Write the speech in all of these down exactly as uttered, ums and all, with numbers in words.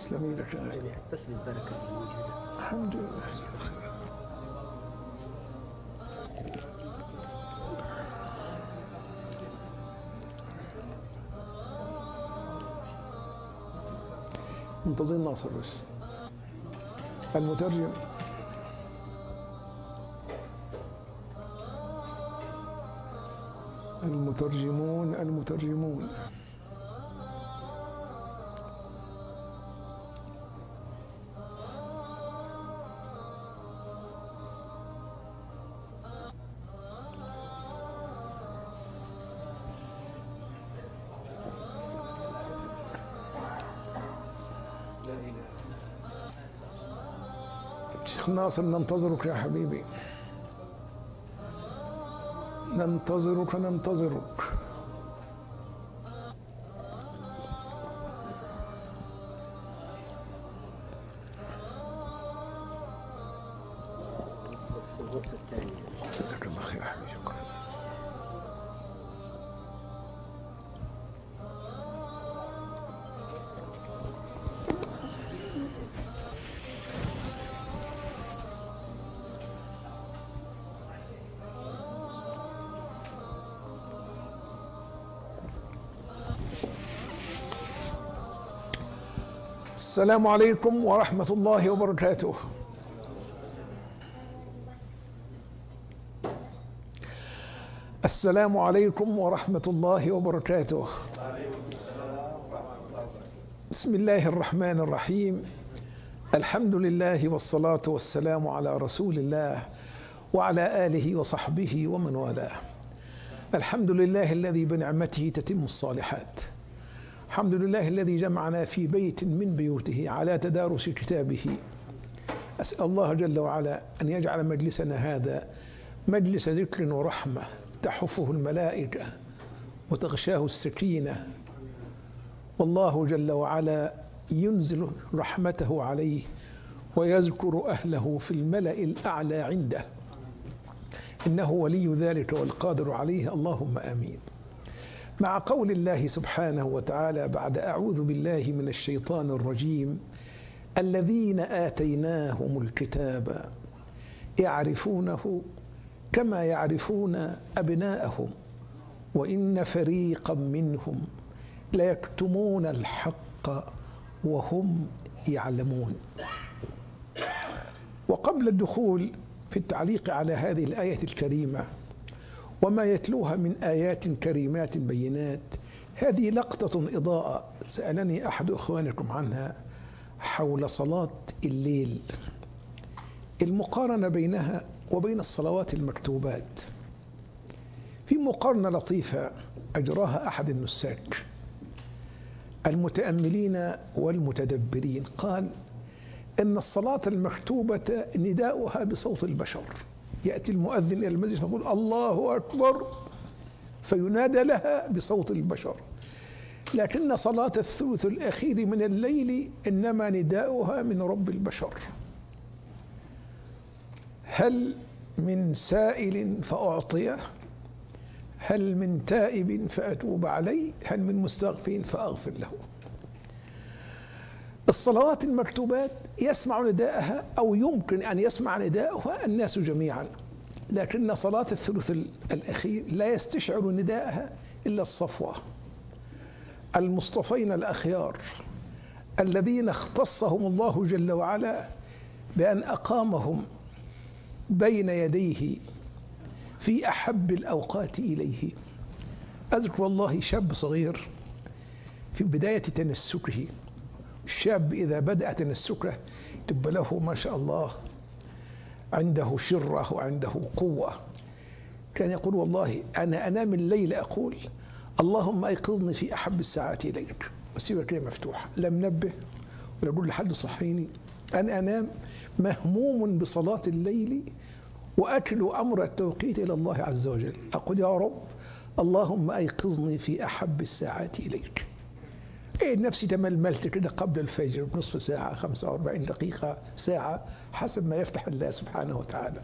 تسلمي لك. بس البركة الموجودة. الحمد لله. منتظرين ناصر بس. المترجم المترجمون المترجمون شيخ ناصر ننتظرك يا حبيبي، ننتظرك ننتظرك. جزاك الله خير حبيبي، شكرا. السلام عليكم ورحمة الله وبركاته. السلام عليكم ورحمة الله وبركاته. بسم الله الرحمن الرحيم. الحمد لله والصلاة والسلام على رسول الله وعلى آله وصحبه ومن والاه. الحمد لله الذي بنعمته تتم الصالحات. الحمد لله الذي جمعنا في بيت من بيوته على تدارس كتابه. أسأل الله جل وعلا أن يجعل مجلسنا هذا مجلس ذكر ورحمة تحفه الملائكة وتغشاه السكينة، والله جل وعلا ينزل رحمته عليه ويذكر أهله في الملأ الأعلى عنده، إنه ولي ذلك والقادر عليه، اللهم آمين. مع قول الله سبحانه وتعالى بعد أعوذ بالله من الشيطان الرجيم: الذين آتيناهم الكتاب يعرفونه كما يعرفون أبناءهم وإن فريقا منهم ليكتمون الحق وهم يعلمون. وقبل الدخول في التعليق على هذه الآية الكريمة وما يتلوها من آيات كريمات بينات، هذه لقطة إضاءة سألني أحد إخوانكم عنها حول صلاة الليل، المقارنة بينها وبين الصلوات المكتوبات. في مقارنة لطيفة أجراها أحد النساك المتأملين والمتدبرين، قال إن الصلاة المكتوبة نداؤها بصوت البشر، يأتي المؤذن إلى المسجد فيقول الله أكبر فينادى لها بصوت البشر، لكن صلاة الثلث الأخير من الليل إنما نداؤها من رب البشر. هل من سائل فأعطيه؟ هل من تائب فأتوب عليه؟ هل من مستغفر فأغفر له؟ الصلوات المكتوبات يسمع نداءها أو يمكن أن يسمع نداءها الناس جميعا، لكن صلاة الثلث الأخير لا يستشعر نداءها إلا الصفوة، المصطفين الأخيار الذين اختصهم الله جل وعلا بأن أقامهم بين يديه في أحب الأوقات إليه. أذكر والله شاب صغير في بداية تنسكه، الشاب إذا بدأ تنسكه تبقى له ما شاء الله عنده شرة وعنده قوة، كان يقول والله أنا أنام الليل أقول اللهم أيقظني في أحب الساعات إليك، وسيبها كده مفتوحة، لا منبه ولا أقول لحد صحيني، أنا أنام مهموم بصلاة الليل وأكل أمر التوقيت إلى الله عز وجل، أقول يا رب اللهم أيقظني في أحب الساعات إليك. إيه نفسي تململت كده قبل الفجر بنصف ساعة، خمسة وأربعين دقيقة، ساعة، حسب ما يفتح الله سبحانه وتعالى.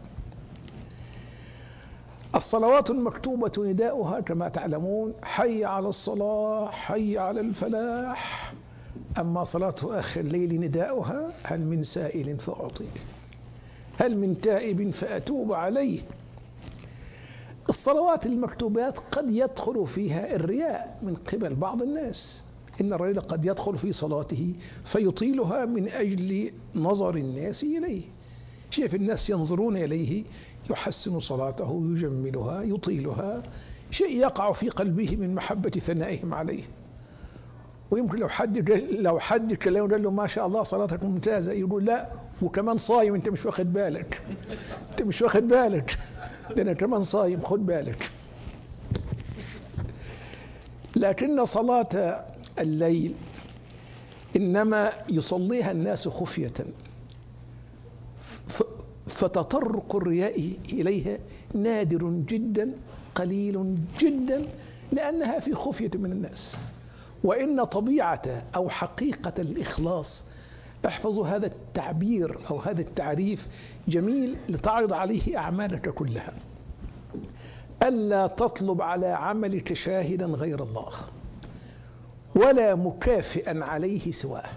الصلوات المكتوبة نداؤها كما تعلمون حي على الصلاة، حي على الفلاح، أما صلاة آخر الليل نداؤها هل من سائل فأعطيه، هل من تائب فأتوب عليه. الصلوات المكتوبات قد يدخل فيها الرياء من قبل بعض الناس، إن الرجل قد يدخل في صلاته فيطيلها من أجل نظر الناس إليه، شايف الناس ينظرون إليه يحسن صلاته يجملها يطيلها، شيء يقع في قلبه من محبة ثنائهم عليه. ويمكن لو حد لو حد كلمه قال له ما شاء الله صلاتك ممتازة، يقول لا وكمان صايم، انت مش واخد بالك، انت مش واخد بالك، ده انا كمان صايم خد بالك. لكن صلاة الليل إنما يصليها الناس خفية، فتطرق الرياء إليها نادر جدا قليل جدا، لأنها في خفية من الناس. وإن طبيعة أو حقيقة الإخلاص، احفظوا هذا التعبير أو هذا التعريف جميل لتعرض عليه أعمالك كلها، ألا تطلب على عملك شاهدا غير الله ولا مكافئا عليه سواه.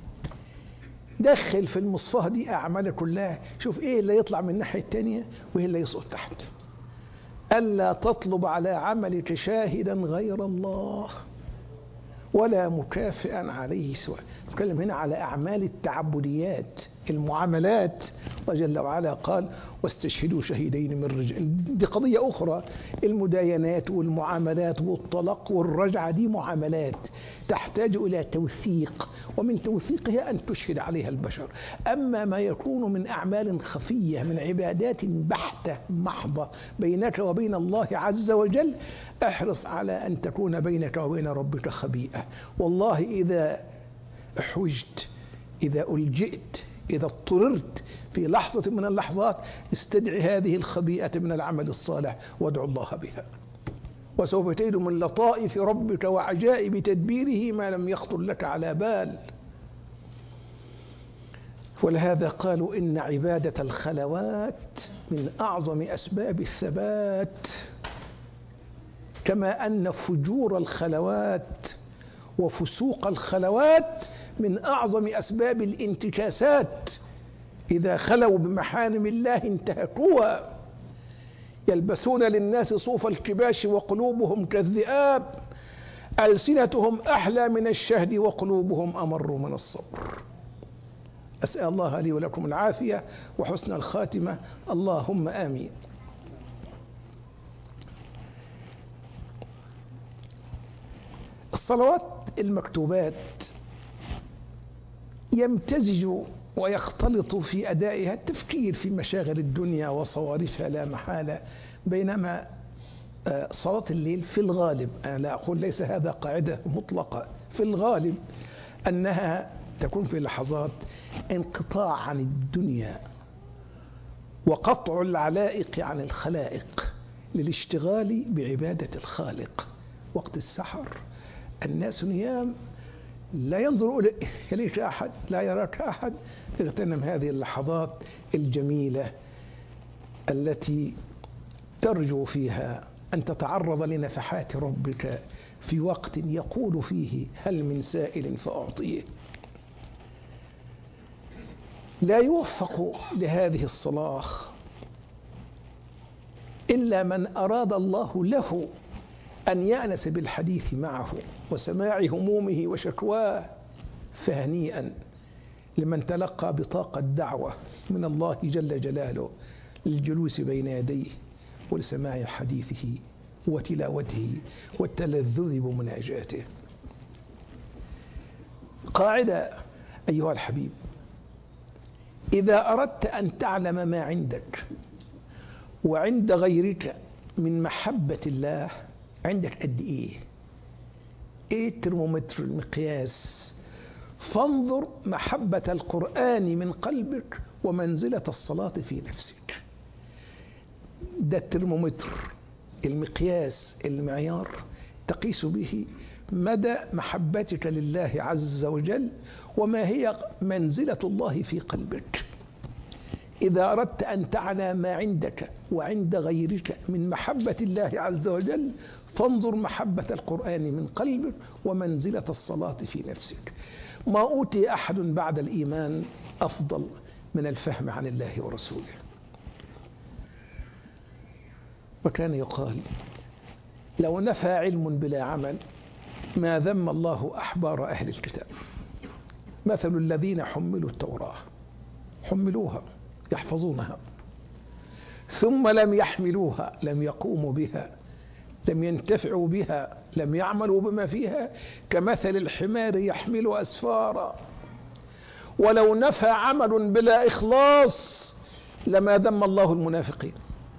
دخل في المصفاة دي أعمالك كلها، شوف إيه اللي يطلع من الناحية التانية وإيه اللي يسقط تحت. ألا تطلب على عملك شاهدا غير الله ولا مكافئا عليه سواه. نتكلم هنا على أعمال التعبديات المعاملات. الله جل وعلا قال واستشهدوا شهيدين من رجال، دي قضية أخرى. المداينات والمعاملات والطلاق والرجعة دي معاملات تحتاج إلى توثيق، ومن توثيقها أن تشهد عليها البشر. أما ما يكون من أعمال خفية من عبادات بحتة محضة بينك وبين الله عز وجل، احرص على أن تكون بينك وبين ربك خبيئة. والله إذا احوجت، إذا ألجئت، إذا اضطررت في لحظة من اللحظات، استدعي هذه الخبيئة من العمل الصالح وادعو الله بها، وسوف تجد من لطائف ربك وعجائب تدبيره ما لم يخطر لك على بال. ولهذا قالوا إن عبادة الخلوات من أعظم أسباب الثبات، كما أن فجور الخلوات وفسوق الخلوات من أعظم أسباب الانتكاسات. إذا خلوا بمحارم الله انتهكوها، يلبسون للناس صوف الكباش وقلوبهم كالذئاب، ألسنتهم أحلى من الشهد وقلوبهم أمر من الصبر. أسأل الله لي ولكم العافية وحسن الخاتمة، اللهم آمين. الصلوات المكتوبات يمتزج ويختلط في أدائها التفكير في مشاغل الدنيا وصوارفها لا محالة، بينما صلاة الليل في الغالب، أنا لا أقول ليس هذا قاعدة مطلقة، في الغالب أنها تكون في لحظات انقطاع عن الدنيا وقطع العلائق عن الخلائق للاشتغال بعبادة الخالق. وقت السحر الناس نيام، لا ينظر إليك أحد، لا يراك أحد. اغتنم هذه اللحظات الجميلة التي ترجو فيها أن تتعرض لنفحات ربك في وقت يقول فيه هل من سائل فأعطيه. لا يوفق لهذه الصلاة إلا من أراد الله له أن يأنس بالحديث معه وسماع همومه وشكواه. فهنيئا لمن تلقى بطاقة دعوة من الله جل جلاله للجلوس بين يديه ولسماع حديثه وتلاوته والتلذذ بمناجاته. قاعدة أيها الحبيب، إذا أردت أن تعلم ما عندك وعند غيرك من محبة الله، عندك قد إيه؟ إيه الترمومتر المقياس؟ فانظر محبة القرآن من قلبك ومنزلة الصلاة في نفسك. ده الترمومتر، المقياس، المعيار تقيس به مدى محبتك لله عز وجل وما هي منزلة الله في قلبك. إذا أردت أن تعلم ما عندك وعند غيرك من محبة الله عز وجل، فانظر محبة القرآن من قلبك ومنزلة الصلاة في نفسك. ما أوتي أحد بعد الإيمان أفضل من الفهم عن الله ورسوله. وكان يقال لو نفى علم بلا عمل ما ذم الله أحبار أهل الكتاب. مثل الذين حملوا التوراة حملوها يحفظونها ثم لم يحملوها، لم يقوموا بها، لم ينتفعوا بها، لم يعملوا بما فيها، كمثل الحمار يحمل أسفارا. ولو نفى عمل بلا إخلاص لما ذم الله المنافقين.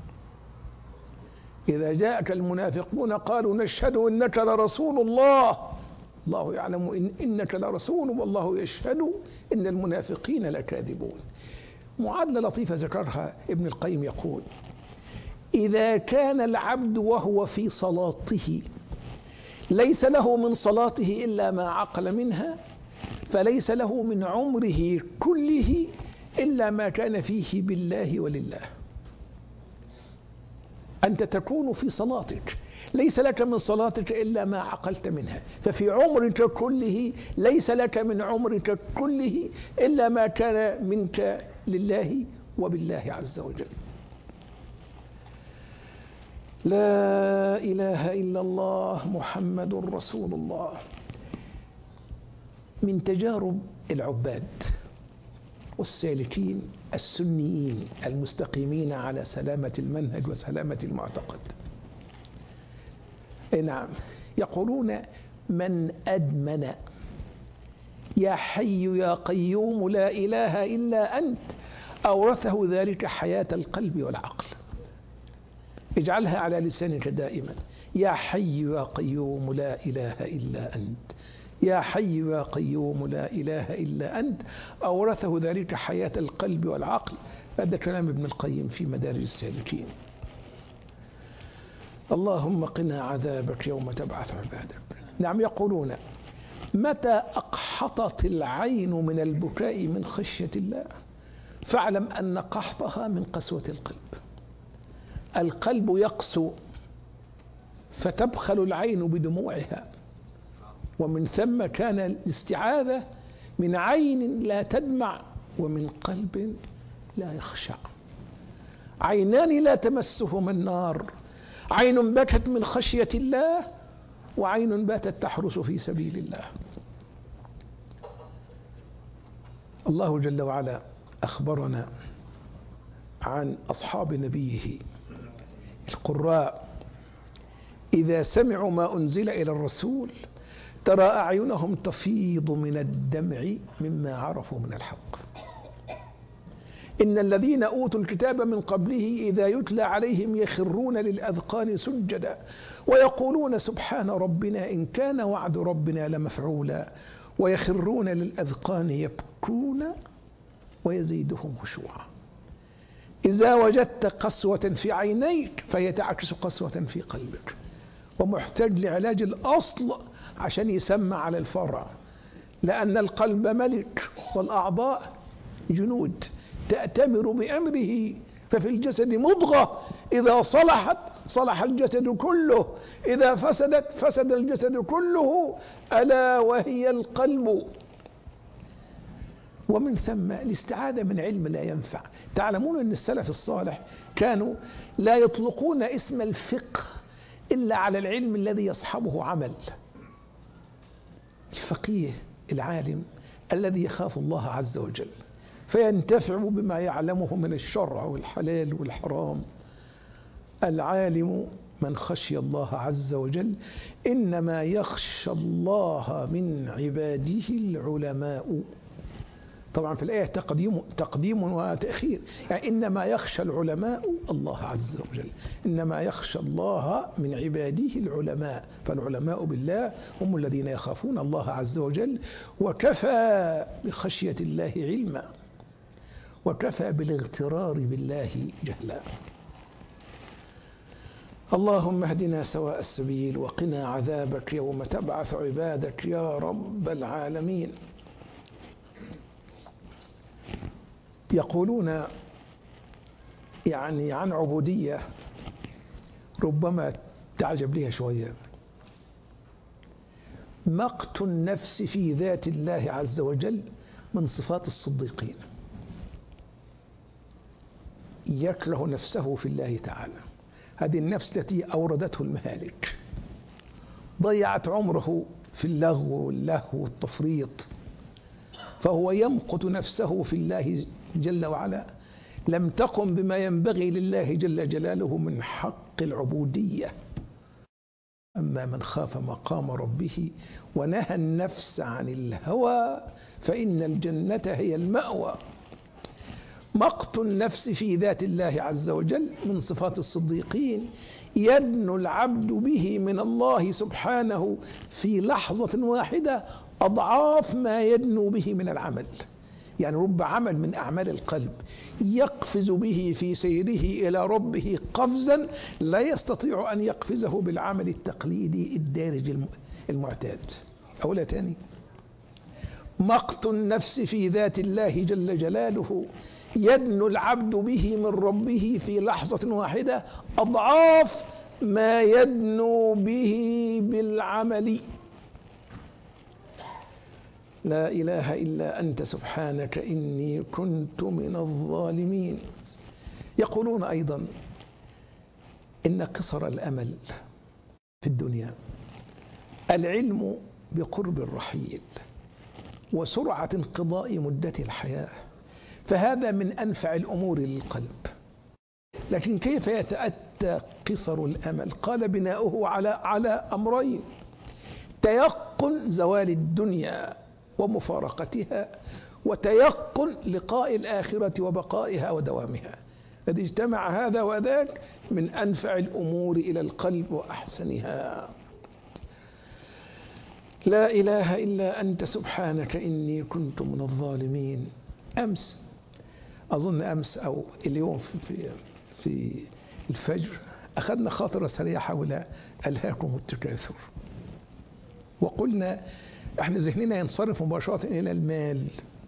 إذا جاءك المنافقون قالوا نشهد إنك لرسول الله، الله يعلم إن إنك لرسول والله يشهد إن المنافقين لكاذبون. معادلة لطيفة ذكرها ابن القيم يقول: إذا كان العبد وهو في صلاته ليس له من صلاته إلا ما عقل منها، فليس له من عمره كله إلا ما كان فيه بالله ولله. أنت تكون في صلاتك ليس لك من صلاتك إلا ما عقلت منها، ففي عمرك كله ليس لك من عمرك كله إلا ما كان منك لله وبالله عز وجل. لا إله إلا الله محمد رسول الله. من تجارب العباد والسالكين السنيين المستقيمين على سلامة المنهج وسلامة المعتقد، نعم، يقولون: من أدمن يا حي يا قيوم لا إله إلا أنت أورثه ذلك حياة القلب والعقل. اجعلها على لسانك دائما: يا حي يا قيوم لا إله إلا أنت، يا حي يا قيوم لا إله إلا أنت أورثه ذلك حياة القلب والعقل. هذا كلام ابن القيم في مدارج السالكين. اللهم قنا عذابك يوم تبعث عبادك. نعم، يقولون: متى أقحطت العين من البكاء من خشية الله فاعلم أن قحطها من قسوة القلب. القلب يقسو فتبخل العين بدموعها، ومن ثم كان الاستعاذة من عين لا تدمع ومن قلب لا يخشع. عينان لا تمسهما النار، عين بكت من خشية الله وعين باتت تحرس في سبيل الله. الله جل وعلا أخبرنا عن أصحاب نبيه القراء: إذا سمعوا ما أنزل إلى الرسول ترى أعينهم تفيض من الدمع مما عرفوا من الحق. إن الذين أوتوا الكتاب من قبله إذا يتلى عليهم يخرون للأذقان سجدا ويقولون سبحان ربنا إن كان وعد ربنا لمفعولا ويخرون للأذقان يبكون ويزيدهم خشوعا. إذا وجدت قسوة في عينيك فهي تعكس قسوة في قلبك، ومحتاج لعلاج الأصل عشان يسمى على الفرع، لأن القلب ملك والأعضاء جنود تأتمر بأمره. ففي الجسد مضغة إذا صلحت صلح الجسد كله، إذا فسدت فسد الجسد كله، ألا وهي القلب. ومن ثم الاستعاذة من علم لا ينفع. تعلمون أن السلف الصالح كانوا لا يطلقون اسم الفقه إلا على العلم الذي يصحبه عمل. الفقيه العالم الذي يخاف الله عز وجل فينتفع بما يعلمه من الشرع والحلال والحرام. العالم من خشي الله عز وجل. إنما يخشى الله من عباده العلماء. طبعا في الآية تقديم, تقديم وتأخير، يعني إنما يخشى العلماء الله عز وجل، إنما يخشى الله من عباده العلماء. فالعلماء بالله هم الذين يخافون الله عز وجل، وكفى بخشية الله علما، وكفى بالاغترار بالله جهلا. اللهم اهدنا سواء السبيل وقنا عذابك يوم تبعث عبادك يا رب العالمين. يقولون يعني عن عبودية ربما تعجب لها شوية: مقت النفس في ذات الله عز وجل من صفات الصديقين. يكره نفسه في الله تعالى، هذه النفس التي أوردته المهالك، ضيعت عمره في اللغو واللهو والتفريط، فهو يمقت نفسه في الله جل وعلا، لم تقم بما ينبغي لله جل جلاله من حق العبودية. أما من خاف مقام ربه ونهى النفس عن الهوى فإن الجنة هي المأوى. مقت النفس في ذات الله عز وجل من صفات الصديقين، يدنو العبد به من الله سبحانه في لحظة واحدة أضعاف ما يدنو به من العمل. يعني رب عمل من أعمال القلب يقفز به في سيره إلى ربه قفزا لا يستطيع أن يقفزه بالعمل التقليدي الدارج المعتاد. أولا تاني، مقت النفس في ذات الله جل جلاله يدنو العبد به من ربه في لحظة واحدة أضعاف ما يدنو به بالعمل. لا إله إلا أنت سبحانك إني كنت من الظالمين. يقولون أيضا إن قصر الأمل في الدنيا العلم بقرب الرحيل وسرعة انقضاء مدة الحياة، فهذا من أنفع الأمور للقلب. لكن كيف يتأتى قصر الأمل؟ قال بناؤه على على أمرين: تيقن زوال الدنيا ومفارقتها، وتيقن لقاء الآخرة وبقائها ودوامها. إذا اجتمع هذا وذاك من أنفع الأمور إلى القلب وأحسنها. لا إله إلا أنت سبحانك إني كنت من الظالمين. أمس أظن أمس أو اليوم في في الفجر أخذنا خاطرة سريعة حول ألهاكم التكاثر، وقلنا احنا ذهننا ينصرف مباشرة إلى المال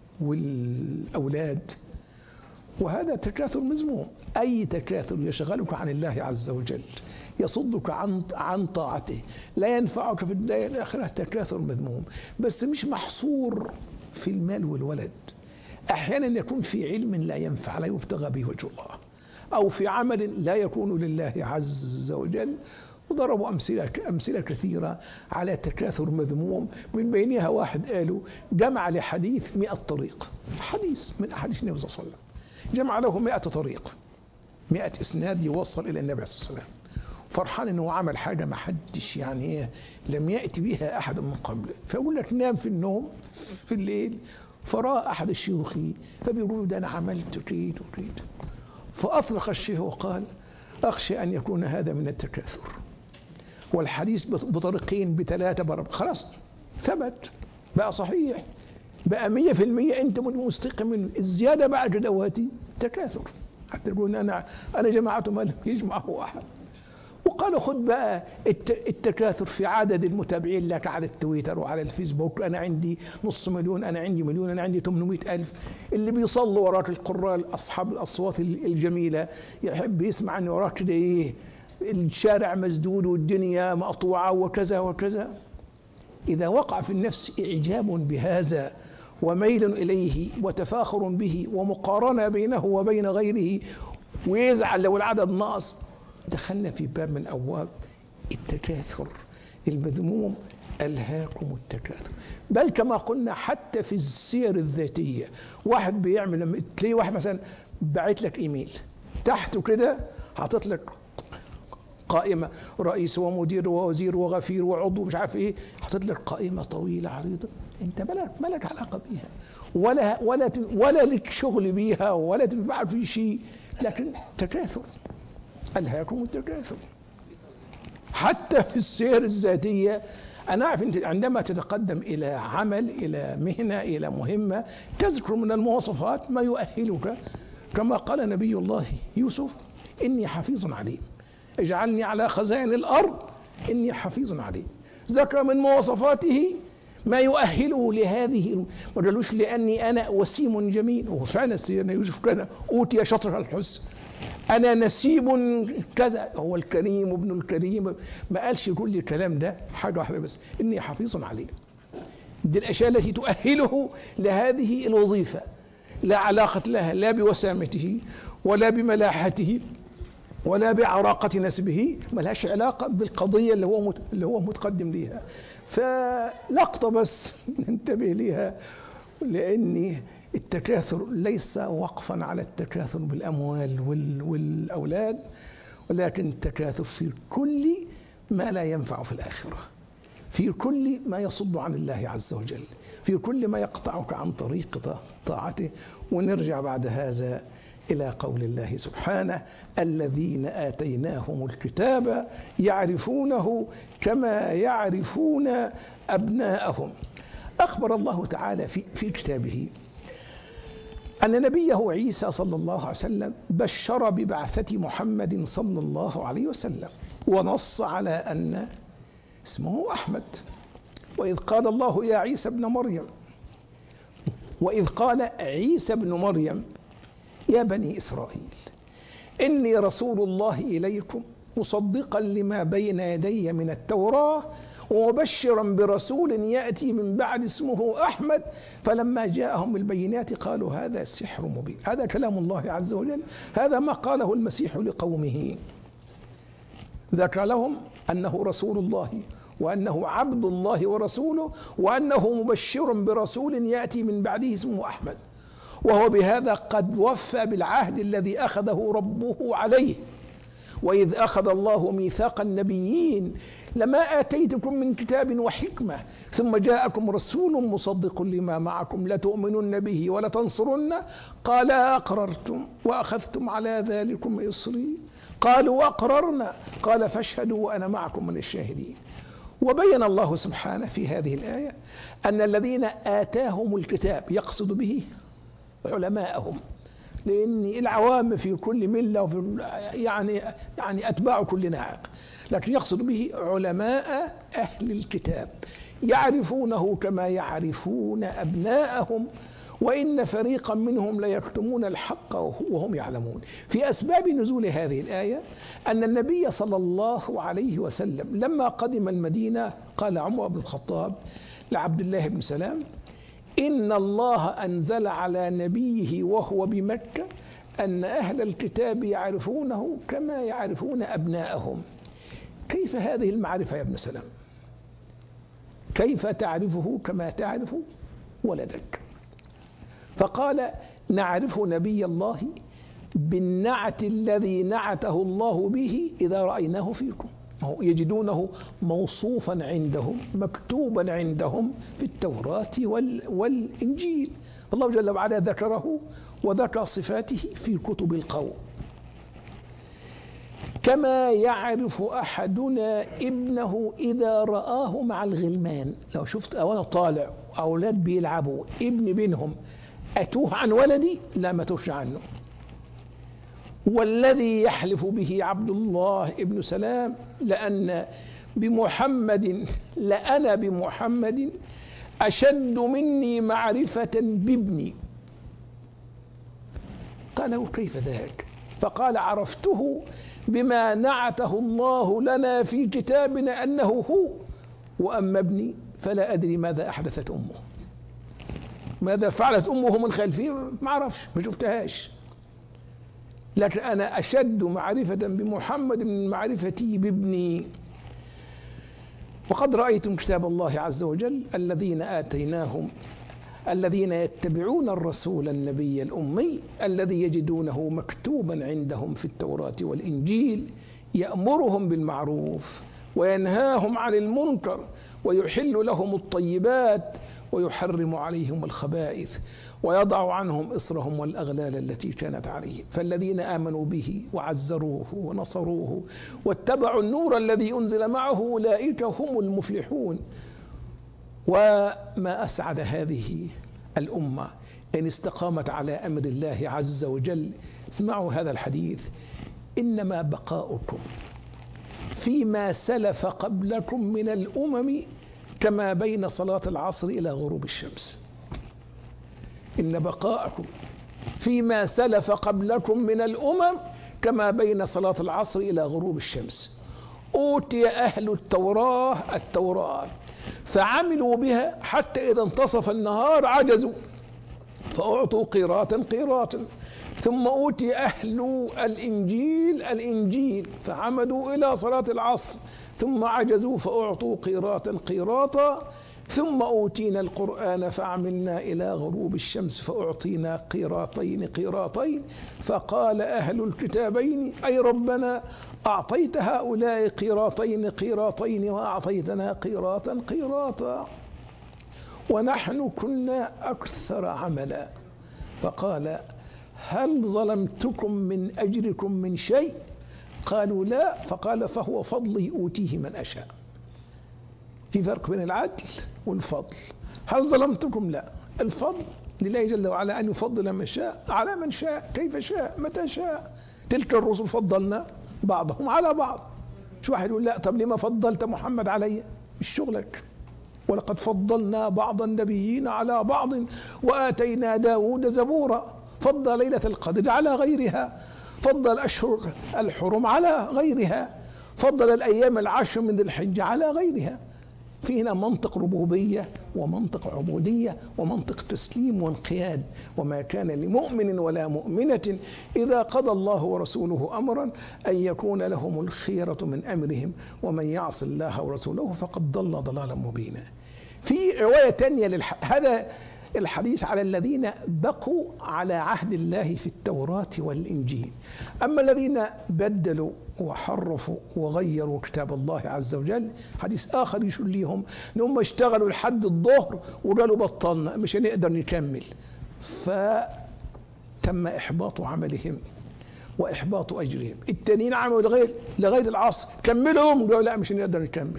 والأولاد، وهذا تكاثر مذموم. أي تكاثر يشغلك عن الله عز وجل، يصدك عن عن طاعته، لا ينفعك في الدنيا والآخرة، تكاثر مذموم. بس مش محصور في المال والولد، أحيانا يكون في علم لا ينفع لا يبتغى به وجه الله، أو في عمل لا يكون لله عز وجل. وضربوا أمثلة أمثلة كثيرة على تكاثر مذموم، من بينها واحد قالوا جمع لحديث مئة طريق، حديث من أحاديث النبي صلى الله عليه وسلم، جمع له مئة طريق، مئة إسناد يوصل إلى النبي صلى الله عليه وسلم، فرحان إنه عمل حاجة ما حدش يعني إيه لم يأتي بها أحد من قبله. فيقول لك نام في النوم في الليل فرأى أحد الشيوخ فبيقول ده أنا عملت كيد وكيد، فأطلق الشيخ وقال أخشى أن يكون هذا من التكاثر، والحديث بطريقين بثلاثة برب خلاص ثبت بقى صحيح بقى مية في المية. أنت مستيقن من الزيادة بعد دواتي تكاثر، حتى يقولون أنا أنا جماعة ما لم يجمعه أحد. وقالوا خد بقى التكاثر في عدد المتابعين لك على التويتر وعلى الفيسبوك، أنا عندي نص مليون، أنا عندي مليون، أنا عندي ثمانمائة ألف. اللي بيصلوا وراك القراء أصحاب الأصوات الجميلة يحب يسمع أن وراك كده إيه الشارع مسدود والدنيا مقطوعة وكذا وكذا. إذا وقع في النفس إعجاب بهذا وميل إليه وتفاخر به ومقارنة بينه وبين غيره ويزعل لو العدد ناقص، دخلنا في باب من أبواب التكاثر المذموم. ألهاكم التكاثر. بل كما قلنا حتى في السير الذاتية، واحد بيعمل لما تلاقي واحد مثلا بعت لك إيميل تحته كده حاطط لك قائمة رئيس ومدير ووزير وغفير وعضو مش عارف ايه، حاطط لك قائمة طويلة عريضة، انت مالك مالك علاقة بيها ولا ولا ولا لك شغل بيها ولا تنفع في شيء، لكن تكاثر. ألهاكم التكاثر. حتى في السير الذاتية أنا أعرف أنت عندما تتقدم إلى عمل إلى مهنة إلى مهمة تذكر من المواصفات ما يؤهلك، كما قال نبي الله يوسف إني حفيظ عليم اجعلني على خزائن الأرض إني حفيظ عليم. ذكر من مواصفاته ما يؤهله لهذه، ما قالوش لأني أنا وسيم جميل، وفعلا سيدنا يوسف كان أوتي شطر الحسن، أنا نسيب كذا، هو الكريم ابن الكريم، ما قالش كل الكلام ده، حاجة واحدة بس، إني حفيظ عليه. دي الأشياء التي تؤهله لهذه الوظيفة، لا علاقة لها لا بوسامته ولا بملاحته ولا بعراقة نسبه، ما لهاش علاقة بالقضية اللي هو اللي هو متقدم ليها. فلقطة بس ننتبه ليها، لأن التكاثر ليس وقفا على التكاثر بالأموال والأولاد، ولكن التكاثر في كل ما لا ينفع في الآخرة، في كل ما يصد عن الله عز وجل، في كل ما يقطعك عن طريق طاعته. ونرجع بعد هذا إلى قول الله سبحانه: الذين آتيناهم الكتاب يعرفونه كما يعرفون أبناءهم. أخبر الله تعالى في, في كتابه أن نبيه عيسى صلى الله عليه وسلم بشر ببعثة محمد صلى الله عليه وسلم، ونص على أن اسمه أحمد. وإذ قال الله يا عيسى ابن مريم، وإذ قال عيسى ابن مريم يا بني إسرائيل إني رسول الله إليكم مصدقا لما بين يدي من التوراة ومبشرا برسول يأتي من بعد اسمه أحمد. فلما جاءهم البينات قالوا هذا سحر مبين. هذا كلام الله عز وجل، هذا ما قاله المسيح لقومه، ذكر لهم أنه رسول الله وأنه عبد الله ورسوله وأنه مبشر برسول يأتي من بعده اسمه أحمد، وهو بهذا قد وفى بالعهد الذي أخذه ربه عليه. وإذ أخذ الله ميثاق النبيين لما آتيتكم من كتاب وحكمة ثم جاءكم رسول مصدق لما معكم لتؤمنن به ولتنصرنه قال أقررتم وأخذتم على ذلكم إصري قالوا أقررنا قال فاشهدوا وأنا معكم من الشاهدين. وبين الله سبحانه في هذه الآية أن الذين آتاهم الكتاب يقصد به علماءهم، لأن العوام في كل ملة وفي يعني يعني أتباع كل ناعق، لكن يقصد به علماء أهل الكتاب يعرفونه كما يعرفون أبناءهم، وإن فريقا منهم ليكتمون الحق وهم يعلمون. في أسباب نزول هذه الآية أن النبي صلى الله عليه وسلم لما قدم المدينة قال عمر بن الخطاب لعبد الله بن سلام: إن الله أنزل على نبيه وهو بمكة أن أهل الكتاب يعرفونه كما يعرفون أبناءهم. كيف هذه المعرفة يا ابن سلام؟ كيف تعرفه كما تعرف ولدك؟ فقال: نعرف نبي الله بالنعت الذي نعته الله به إذا رأيناه فيكم، يجدونه موصوفا عندهم مكتوبا عندهم في التوراة والإنجيل. الله جل وعلا ذكره وذكر صفاته في كتب القوم. كما يعرف أحدنا ابنه إذا رآه مع الغلمان. لو شفت أو أنا طالع أولاد بيلعبوا ابن بينهم أتوه عن ولدي لا ما توش عنه. والذي يحلف به عبد الله ابن سلام لأن بمحمد لأنا بمحمد أشد مني معرفة بابني. قالوا كيف ذاك؟ فقال: عرفته بما نعته الله لنا في كتابنا أنه هو، وأما ابني فلا أدري ماذا أحدثت أمه، ماذا فعلت أمه من خلفي ما أعرفش، ما شفتهاش، لكن أنا أشد معرفة بمحمد من معرفتي بابني. وقد رأيتم كتاب الله عز وجل الذين آتيناهم الذين يتبعون الرسول النبي الأمي الذي يجدونه مكتوبا عندهم في التوراة والإنجيل يأمرهم بالمعروف وينهاهم عن المنكر ويحل لهم الطيبات ويحرم عليهم الخبائث ويضع عنهم إصرهم والأغلال التي كانت عليهم. فالذين آمنوا به وعزروه ونصروه واتبعوا النور الذي أنزل معه أولئك هم المفلحون. وما أسعد هذه الأمة إن استقامت على أمر الله عز وجل. اسمعوا هذا الحديث: إنما بقاؤكم فيما سلف قبلكم من الأمم كما بين صلاة العصر إلى غروب الشمس. إن بقاءكم فيما سلف قبلكم من الأمم كما بين صلاة العصر إلى غروب الشمس. أوتي أهل التوراة التوراة فعملوا بها حتى إذا انتصف النهار عجزوا فأعطوا قيراطا قيراطا. ثم أوتي أهل الإنجيل الإنجيل فعمدوا إلى صلاة العصر ثم عجزوا فأعطوا قيراطا قيراطا. ثم أوتينا القرآن فعملنا إلى غروب الشمس فأعطينا قيراطين قيراطين. فقال أهل الكتابين أي ربنا أعطيت هؤلاء قيراطين قيراطين وأعطيتنا قيراطا قيراطا ونحن كنا أكثر عملا. فقال هل ظلمتكم من أجركم من شيء؟ قالوا لا. فقال فهو فضلي أوتيه من أشاء. في فرق بين العدل والفضل. هل ظلمتكم؟ لا. الفضل لله جل وعلا أن يفضل من شاء على من شاء كيف شاء متى شاء. تلك الرسل فضلنا بعضهم على بعض. شو واحد يقول لا طب لما فضلت محمد علي؟ مش شغلك. ولقد فضلنا بعض النبيين على بعض وآتينا داود زبورا. فضل ليلة القدر على غيرها، فضل الأشهر الحرم على غيرها، فضل الأيام العشر من ذي الحجة على غيرها. في هنا منطق ربوبية ومنطق عبودية ومنطق تسليم وانقياد. وما كان لمؤمن ولا مؤمنة إذا قضى الله ورسوله أمرا أن يكون لهم الخيرة من أمرهم ومن يعص الله ورسوله فقد ضل ضلالا مبينا. في رواية تانية للح... هذا الحديث على الذين بقوا على عهد الله في التوراة والإنجيل. أما الذين بدلوا وحرفوا وغيروا كتاب الله عز وجل حديث آخر يشير ليهم لهم اشتغلوا لحد الظهر وقالوا بطلنا مش هنقدر نكمل، فتم إحباط عملهم وإحباط أجرهم. التانيين عملوا لغاية لغاية العصر كملهم قالوا لا مش هنقدر نكمل،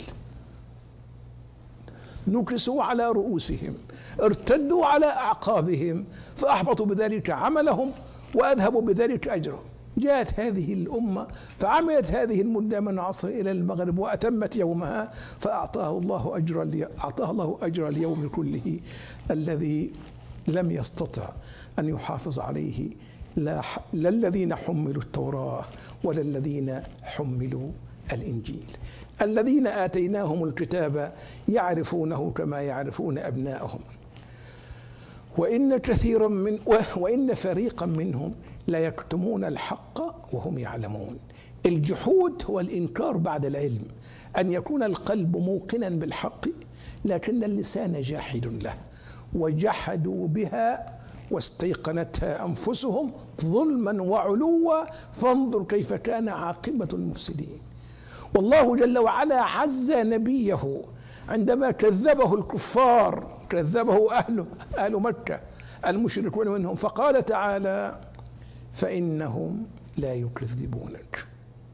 نكسوا على رؤوسهم ارتدوا على أعقابهم فأحبطوا بذلك عملهم وأذهبوا بذلك أجرهم. جاءت هذه الأمة فعملت هذه المدة من العصر إلى المغرب وأتمت يومها فأعطاه الله أجر أعطاه الله أجر اليوم كله الذي لم يستطع أن يحافظ عليه لا, لا الذين حملوا التوراة ولا الذين حملوا الإنجيل. الذين آتيناهم الكتاب يعرفونه كما يعرفون أبناءهم وإن كثيرا من وإن فريقا منهم لا يكتمون الحق وهم يعلمون. الجحود هو الإنكار بعد العلم، أن يكون القلب موقنا بالحق لكن اللسان جاحد له. وجحدوا بها واستيقنتها أنفسهم ظلما وعلوا فانظر كيف كان عاقبة المفسدين. والله جل وعلا عز نبيه عندما كذبه الكفار كذبه أهله أهل مكة المشركون منهم فقال تعالى فإنهم لا يكذبونك.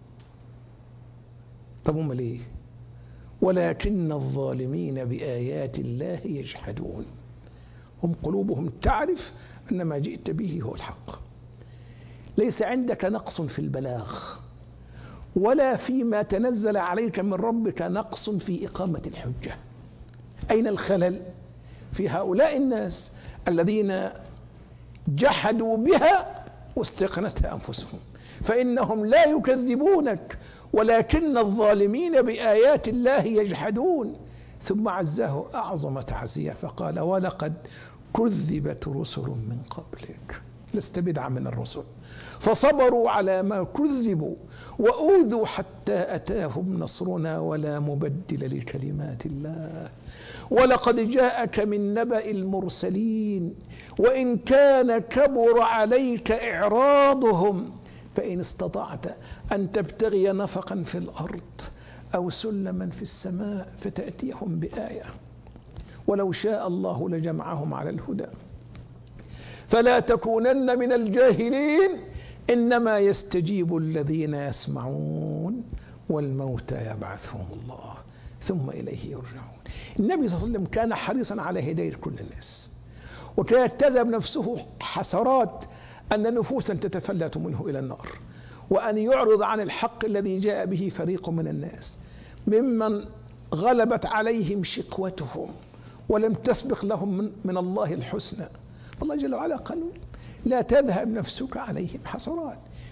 طب هم ليه؟ ولكن الظالمين بآيات الله يجحدون. هم قلوبهم تعرف أن ما جئت به هو الحق. ليس عندك نقص في البلاغ ولا فيما تنزل عليك من ربك نقص في إقامة الحجة. أين الخلل؟ في هؤلاء الناس الذين جحدوا بها واستيقنتها أنفسهم. فإنهم لا يكذبونك ولكن الظالمين بآيات الله يجحدون. ثم عزاه أعظم تعزية فقال ولقد كذبت رسل من قبلك. لست بدعا من الرسل فصبروا على ما كذبوا وأوذوا حتى أتاهم نصرنا ولا مبدل لكلمات الله. ولقد جاءك من نبأ المرسلين وإن كان كبر عليك إعراضهم فإن استطعت أن تبتغي نفقا في الأرض أو سلما في السماء فتأتيهم بآية ولو شاء الله لجمعهم على الهدى فلا تكونن من الجاهلين إنما يستجيب الذين يسمعون والموتى يبعثهم الله ثم إليه يرجعون. النبي صلى الله عليه وسلم كان حريصا على هداية كل الناس وكانت تذهب نفسه حسرات أن نفوسا تتفلت منه إلى النار وأن يعرض عن الحق الذي جاء به فريق من الناس ممن غلبت عليهم شقوتهم ولم تسبق لهم من, من الله الحسنى. الله جل وعلا قال لا تذهب نفسك عليهم حسرات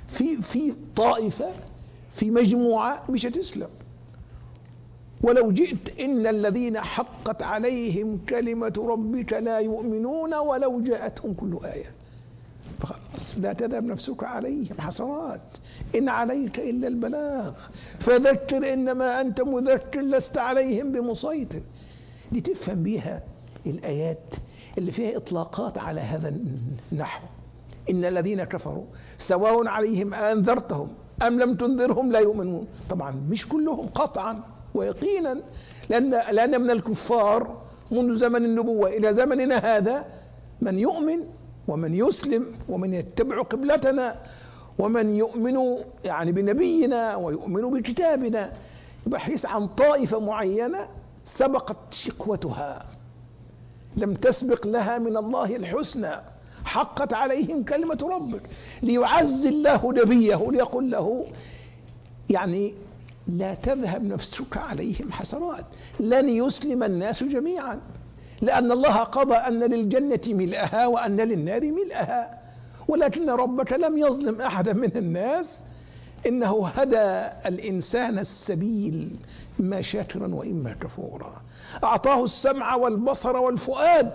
في في طائفة في مجموعة مش هتسلم. ولو جئت إن الذين حقت عليهم كلمة ربك لا يؤمنون ولو جاءتهم كل آية. فخلاص لا تذهب نفسك عليهم حسرات، إن عليك إلا البلاغ فذكر إنما أنت مذكر لست عليهم بمسيطر. دي تفهم بيها الآيات اللي فيها إطلاقات على هذا النحو. إن الذين كفروا سواء عليهم أنذرتهم أم لم تنذرهم لا يؤمنون. طبعا مش كلهم قطعا ويقينا، لأن لأن من الكفار منذ زمن النبوة إلى زمننا هذا من يؤمن ومن يسلم ومن يتبع قبلتنا ومن يؤمن يعني بنبينا ويؤمن بكتابنا. يبحث عن طائفة معينة سبقت شقوتها، لم تسبق لها من الله الحسنى، حقت عليهم كلمة ربك، ليعز الله نبيه ليقول له يعني لا تذهب نفسك عليهم حسرات، لن يسلم الناس جميعا، لأن الله قضى أن للجنة ملئها وأن للنار ملئها، ولكن ربك لم يظلم أحدا من الناس، إنه هدى الإنسان السبيل إما شاكرا وإما كفورا. أعطاه السمع والبصر والفؤاد،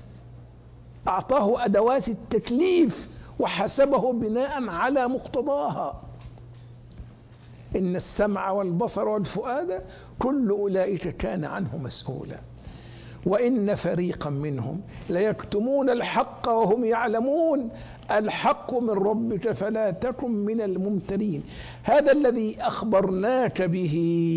أعطاه أدوات التكليف وحسبه بناء على مقتضاها. إن السمع والبصر والفؤاد كل أولئك كان عنه مسؤولا. وإن فريقا منهم ليكتمون الحق وهم يعلمون الحق من ربك فلا تكن من الممترين. هذا الذي أخبرناك به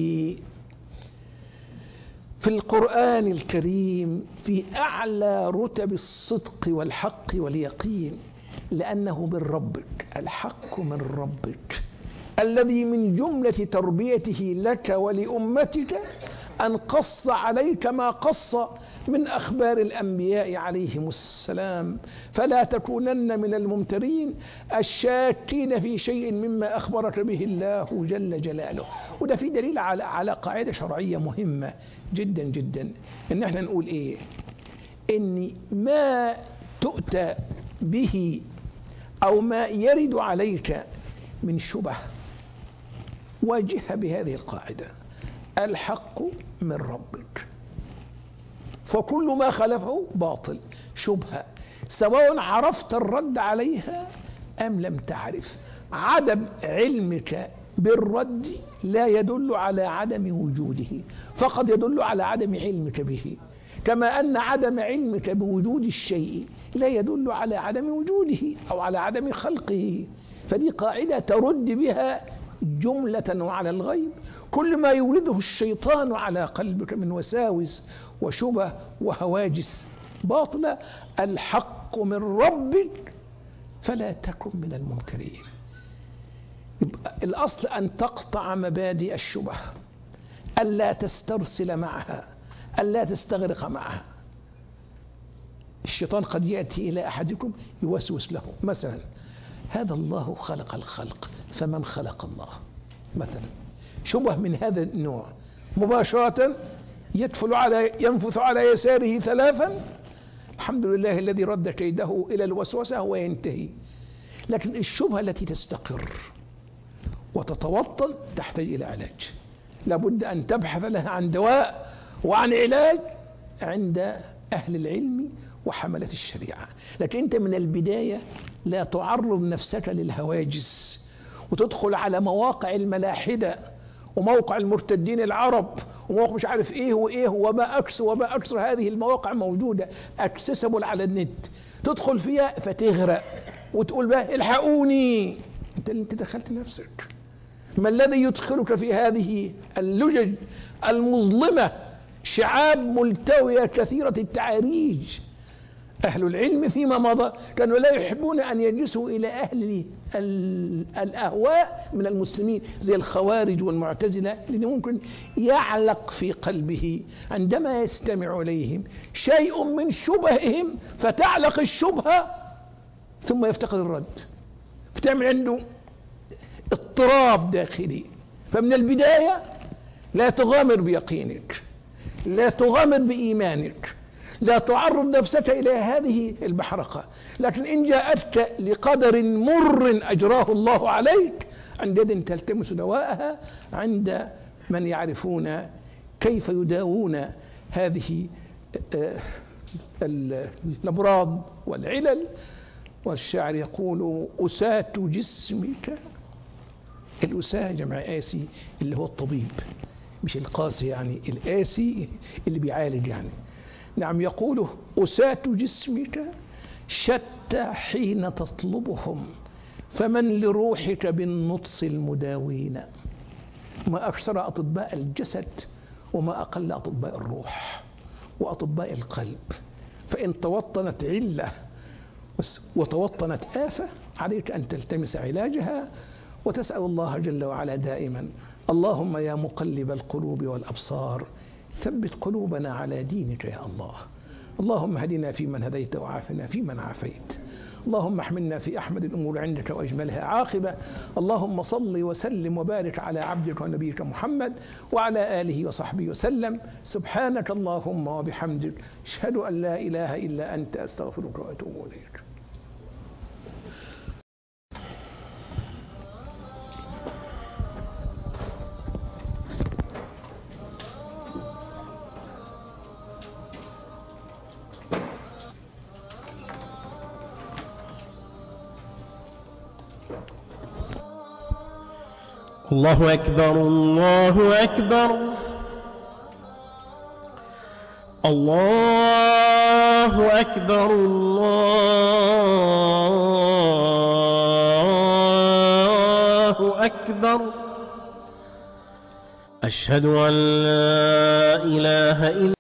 في القرآن الكريم في أعلى رتب الصدق والحق واليقين، لأنه من ربك، الحق من ربك الذي من جملة تربيته لك ولأمتك أن قص عليك ما قص من أخبار الأنبياء عليهم السلام، فلا تكونن من الممترين الشاكين في شيء مما أخبرك به الله جل جلاله. وده في دليل على على قاعدة شرعية مهمة جدا جدا، إن احنا نقول إيه؟ إن ما تؤتى به أو ما يرد عليك من شبه واجهها بهذه القاعدة: الحق من ربك، فكل ما خلفه باطل شبهة، سواء عرفت الرد عليها أم لم تعرف. عدم علمك بالرد لا يدل على عدم وجوده، فقد يدل على عدم علمك به، كما أن عدم علمك بوجود الشيء لا يدل على عدم وجوده أو على عدم خلقه. فدي قاعدة ترد بها جملة وعلى الغيب كل ما يولده الشيطان على قلبك من وساوس وشبه وهواجس باطلة. الحق من ربك فلا تكن من الممترين. يبقى الأصل أن تقطع مبادئ الشبه، ألا تسترسل معها، ألا تستغرق معها. الشيطان قد يأتي إلى أحدكم يوسوس له مثلا: هذا الله خلق الخلق فمن خلق الله مثلا. شبه من هذا النوع مباشرة يدفل على ينفث على يساره ثلاثا: الحمد لله الذي رد كيده إلى الوسوسة وينتهي. لكن الشبهة التي تستقر وتتوطن تحتاج إلى علاج، لابد أن تبحث لها عن دواء وعن علاج عند أهل العلم وحملة الشريعة. لكن أنت من البداية لا تعرض نفسك للهواجس وتدخل على مواقع الملاحدة وموقع المرتدين العرب وموقع مش عارف ايه وايه وما اكثر وما اكثر. هذه المواقع موجودة اكسسبل على النت، تدخل فيها فتغرق وتقول بقى الحقوني. انت اللي انت دخلت نفسك. ما الذي يدخلك في هذه اللجج المظلمة؟ شعاب ملتوية كثيرة التعاريج. أهل العلم فيما مضى كانوا لا يحبون أن يجلسوا إلى أهل الأهواء من المسلمين زي الخوارج والمعتزلة، لأنه ممكن يعلق في قلبه عندما يستمع إليهم شيء من شبههم فتعلق الشبهة ثم يفتقد الرد، فتعمل عنده اضطراب داخلي. فمن البداية لا تغامر بيقينك، لا تغامر بإيمانك، لا تعرض نفسك إلى هذه المحرقة. لكن إن جاءتك لقدر مر أجراه الله عليك، عندئذ تلتمس دواءها عند من يعرفون كيف يداوون هذه الأمراض والعلل. والشاعر يقول: أساة جسمك. الأساة جمع آسي اللي هو الطبيب، مش القاسي يعني، الآسي اللي بيعالج يعني. نعم، يقول: أساة جسمك شتى حين تطلبهم، فمن لروحك بالنطس المداوين. ما أكثر أطباء الجسد وما أقل أطباء الروح وأطباء القلب. فإن توطنت علة وتوطنت آفة، عليك أن تلتمس علاجها وتسأل الله جل وعلا دائما: اللهم يا مقلب القلوب والأبصار ثبت قلوبنا على دينك يا الله. اللهم هدنا فيمن هديت وعافنا فيمن عافيت. اللهم احملنا في أحمد الأمور عندك وأجملها عاقبة. اللهم صل وسلم وبارك على عبدك ونبيك محمد وعلى آله وصحبه وسلم. سبحانك اللهم وبحمدك، أشهد أن لا إله إلا أنت، أستغفرك وأتوب إليك. الله أكبر، الله أكبر، الله أكبر، الله أكبر. أشهد أن لا إله إلا